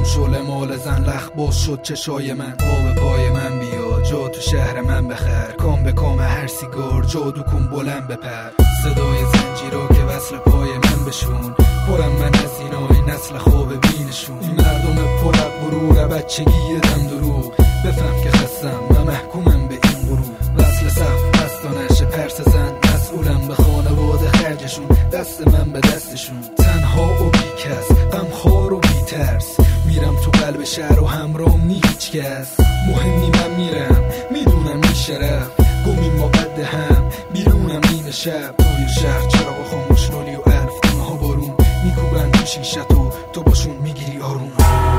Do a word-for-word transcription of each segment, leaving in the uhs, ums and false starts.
شعله مال زن لخ باز شد چشای من. آب پای من بیا جا تو شهر من بخر، کام به کام هر سیگار جادو کن بلند بپر. صدای زنجیرا که وصل پای من بشون، پرم من از اینای نسل خواب بینشون. این مردم پرب برور بچگی دم دروغ، بفهم که خستم و محکومم به این غرور. وصل سخت پستانش پرس زن، مسئولم به خانواده خرجشون، دست من به دستشون. تنها و بی کس، غمخوار و بی ترس، میرم تو قلب شهر و همراهم نی هیچ کس. مهمی من میرم میدونم این شرف، گمیم ما بد هم بیرونم این شب. توی شهر چراغ خاموش رولی و الف دمه ها بارون، میکوبن تو شیشت و تو باشون میگیری آروم.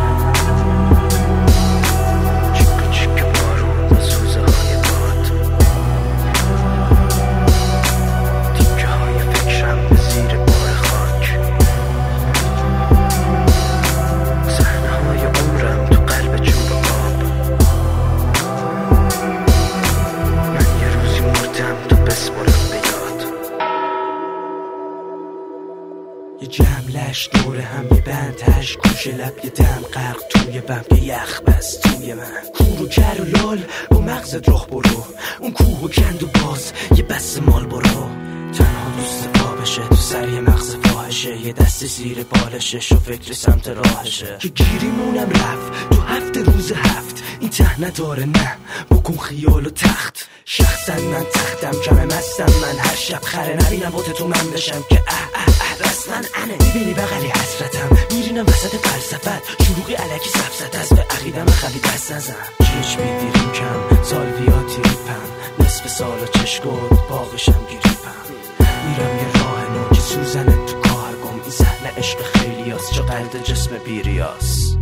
یه جملش دوره هم یه بندش، گوش لب یه دم غرق توی بم یه یخ بس توی من. کور و کر و لال با مغزت راه برو، اون کوه و کند و باز یه بس مال برو. تنها دوست پا بشه تو سر یه مغز فاحشه، یه دست زیر بالشش و فکر سمت راهشه. که گیریمونم رفت تو هفت روز هفت، این ته نداره نه بکن خیال و تخت. شخصا من تختم کمه مستم من، هر شب خره نبینم بوت تو من بشم که اه اه اه رسما انه. میبینی بغلی حسرتم میرینم وسط فلسفت، شروعی علکی سبزت از به عقیدم خلی دست نزم. چشم میدیریم کم سالویاتی ریپم، نصف سال و چشکود باقشم گیریپم. میرم یه راه نو که سوزنه تو کار گم، این صحنه عشق خیلی هست چه قلد جسم بیریاس.